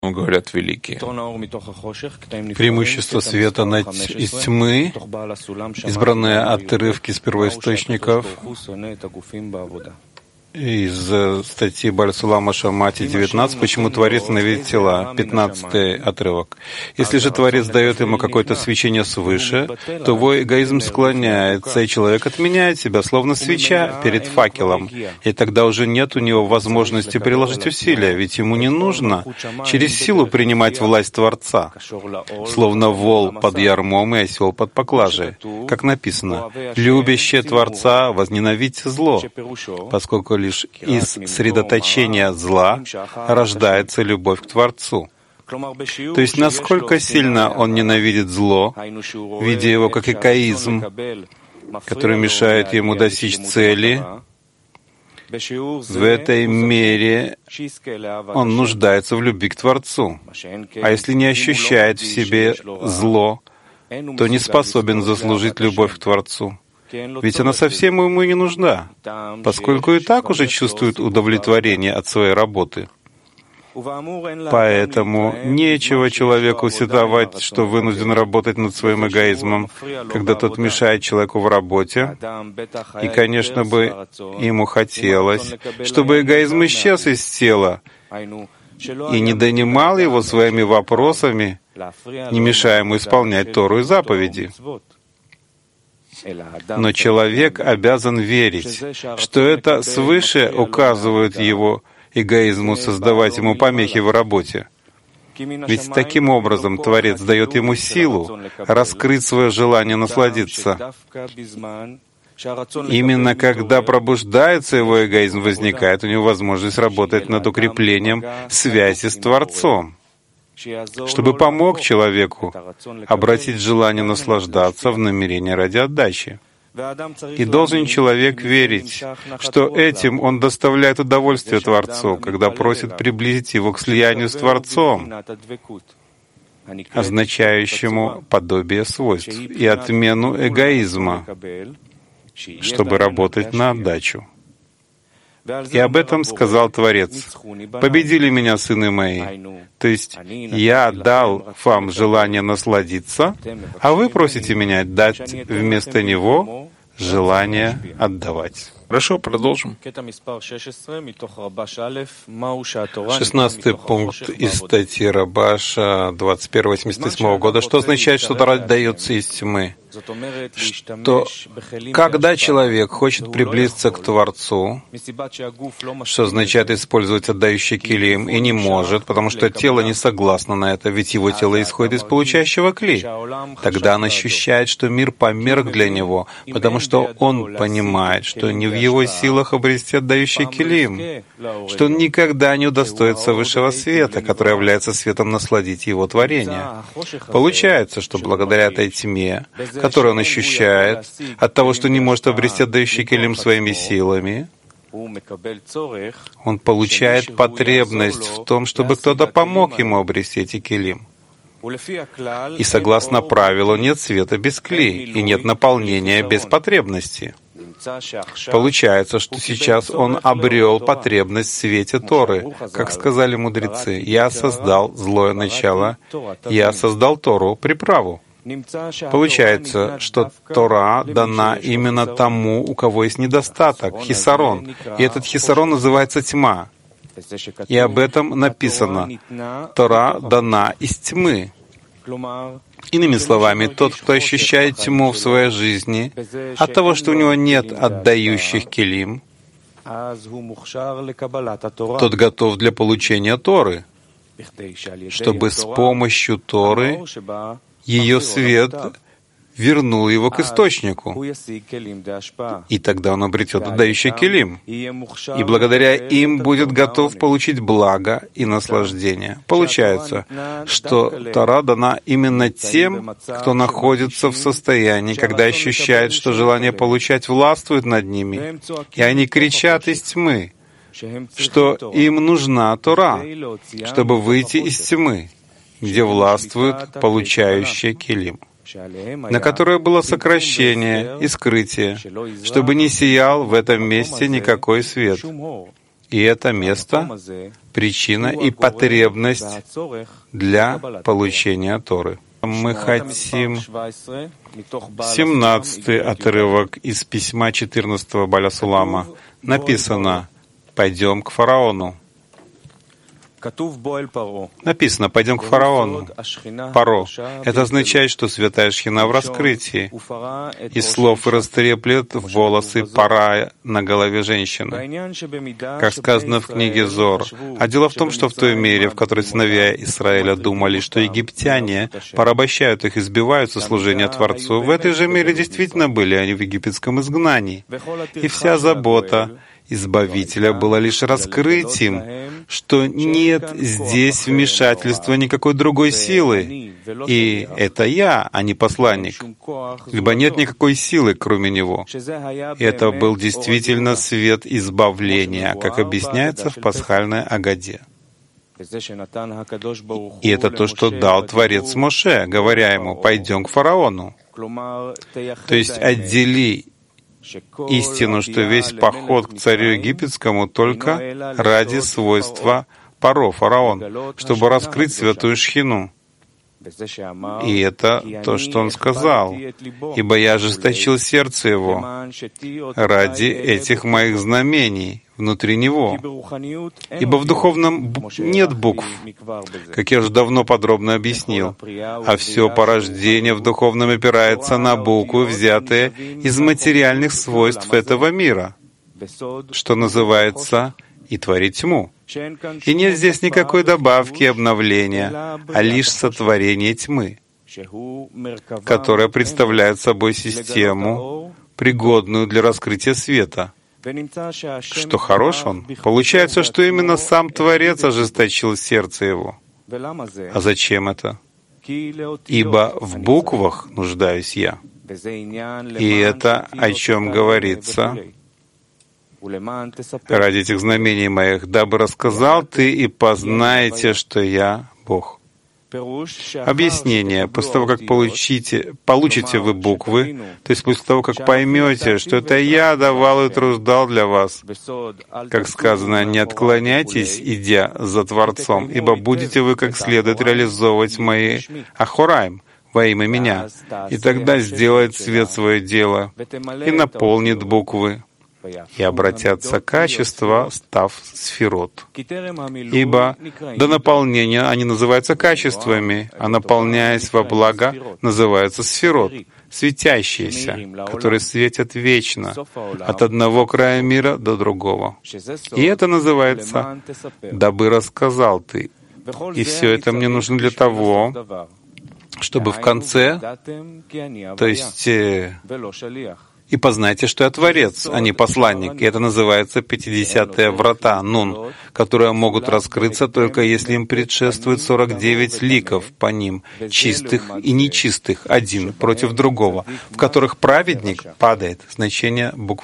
говорят великие. Преимущество света из тьмы, избранные отрывки с первоисточников, из статьи Баль-Сулама Шамати 19, почему Творец ненавидит тела, 15-й отрывок. Если же Творец дает ему какое-то свечение свыше, то его эгоизм склоняется, и человек отменяет себя, словно свеча перед факелом, и тогда уже нет у него возможности приложить усилия, ведь ему не нужно через силу принимать власть Творца, словно вол под ярмом и осел под поклажей. Как написано, «Любящие Творца возненавидьте зло», поскольку лишь из средоточения зла рождается любовь к Творцу. То есть насколько сильно он ненавидит зло, видя его как эгоизм, который мешает ему достичь цели, в этой мере он нуждается в любви к Творцу. А если не ощущает в себе зло, то не способен заслужить любовь к Творцу. Ведь она совсем ему и не нужна, поскольку и так уже чувствует удовлетворение от своей работы. Поэтому нечего человеку сетовать, что вынужден работать над своим эгоизмом, когда тот мешает человеку в работе. И, конечно бы, ему хотелось, чтобы эгоизм исчез из тела и не донимал его своими вопросами, не мешая ему исполнять Тору и заповеди. Но человек обязан верить, что это свыше указывает его эгоизму создавать ему помехи в работе. Ведь таким образом Творец дает ему силу раскрыть свое желание насладиться. Именно когда пробуждается его эгоизм, возникает у него возможность работать над укреплением связи с Творцом, чтобы помог человеку обратить желание наслаждаться в намерение ради отдачи. И должен человек верить, что этим он доставляет удовольствие Творцу, когда просит приблизить его к слиянию с Творцом, означающему подобие свойств и отмену эгоизма, чтобы работать на отдачу. И об этом сказал Творец. «Победили меня, сыны мои». То есть я дал вам желание насладиться, а вы просите меня дать вместо него желание отдавать. Хорошо, продолжим. 16-й пункт из статьи Рабаша 21-88 года. Что означает, что Тора дается из тьмы? Что когда человек хочет приблизиться к Творцу, что означает использовать отдающий килим, и не может, потому что тело не согласно на это, ведь его тело исходит из получающего кли, тогда он ощущает, что мир померк для него, потому что он понимает, что не в его силах обрести отдающий килим, что он никогда не удостоится высшего света, который является светом насладить его творение. Получается, что благодаря этой тьме, которую он ощущает, от того, что не может обрести отдающий килим своими силами, он получает потребность в том, чтобы кто-то помог ему обрести эти килим. И согласно правилу, нет света без кли, и нет наполнения без потребности. Получается, что сейчас он обрел потребность в свете Торы. Как сказали мудрецы, «Я создал злое начало, я создал Тору, приправу». Получается, что Тора дана именно тому, у кого есть недостаток, хисарон. И этот хисарон называется тьма. И об этом написано. Тора дана из тьмы. Иными словами, тот, кто ощущает тьму в своей жизни, от того, что у него нет отдающих килим, тот готов для получения Торы, чтобы с помощью Торы ее свет вернул его к источнику, и тогда он обретет отдающий килим, и благодаря им будет готов получить благо и наслаждение. Получается, что Тора дана именно тем, кто находится в состоянии, когда ощущает, что желание получать властвует над ними, и они кричат из тьмы, что им нужна Тора, чтобы выйти из тьмы, где властвует получающий килим, на которое было сокращение и скрытие, чтобы не сиял в этом месте никакой свет. И это место причина и потребность для получения Торы. Мы хотим 17-й отрывок из письма 14-го Бааля Сулама. Написано: «Пойдем к фараону». Написано: «Пойдем к фараону». Паро. Это означает, что святая Шхина в раскрытии. Из слов растреплет волосы пара на голове женщины, как сказано в книге Зор. А дело в том, что в той мере, в которой сыновья Израиля думали, что египтяне порабощают их и сбивают со служения Творцу, в этой же мере действительно были они в египетском изгнании. И вся забота Избавителя была лишь раскрытием, что нет здесь вмешательства никакой другой силы, и это я, а не посланник, ибо нет никакой силы, кроме Него. И это был действительно свет избавления, как объясняется в пасхальной Агаде. И это то, что дал Творец Моше, говоря ему: «Пойдем к фараону». То есть отдели истину, что весь поход к царю египетскому только ради свойства Паро, фараон, чтобы раскрыть святую Шхину. И это то, что он сказал: «Ибо я ожесточил сердце его ради этих моих знамений внутри него». Ибо в духовном нет букв, как я уже давно подробно объяснил, а все порождение в духовном опирается на буквы, взятые из материальных свойств этого мира, что называется «и творить тьму». И нет здесь никакой добавки и обновления, а лишь сотворение тьмы, которая представляет собой систему, пригодную для раскрытия света. Что хорош он? Получается, что именно сам Творец ожесточил сердце его. А зачем это? Ибо в буквах нуждаюсь я. И это о чем говорится: ради этих знамений моих, дабы рассказал ты и познаете, что я Бог. Объяснение. После того, как получите вы буквы, то есть после того, как поймете, что это я давал и труждал для вас, как сказано: «Не отклоняйтесь, идя за Творцом, ибо будете вы как следует реализовывать мои ахораим во имя меня, и тогда сделает свет свое дело и наполнит буквы, и обратятся качества, став сферот. Ибо до наполнения они называются качествами, а наполняясь во благо, называются сферот, светящиеся, которые светят вечно, от одного края мира до другого. И это называется «дабы рассказал ты». И все это мне нужно для того, чтобы в конце, то есть «и познайте, что я Творец, а не посланник». И это называется 50-е врата, нун, которые могут раскрыться только если им предшествует 49 ликов по ним, чистых и нечистых, один против другого, в которых праведник падает, значение буквы